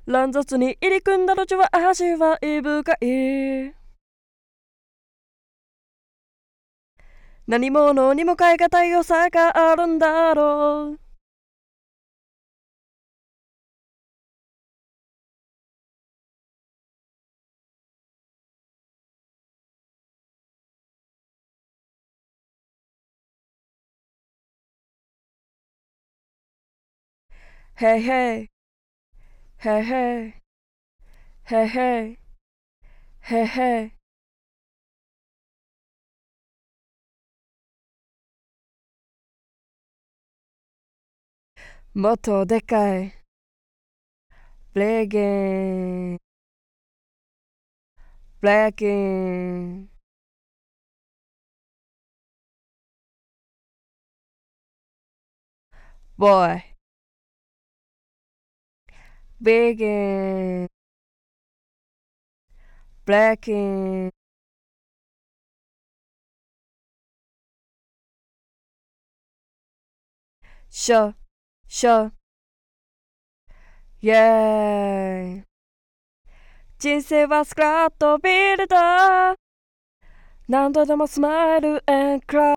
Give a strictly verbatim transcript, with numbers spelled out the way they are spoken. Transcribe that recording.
乱雑に入り組んだ路地は味わい深い。何者にも代え難い良さがあるんだろう。Hey hey hey hey hey hey hey hey。 もっとでかいブレーキンブレーキン。Boy begin breaking show show yeah。 人生はスクラットビルダー。何度でもスマイル and cry。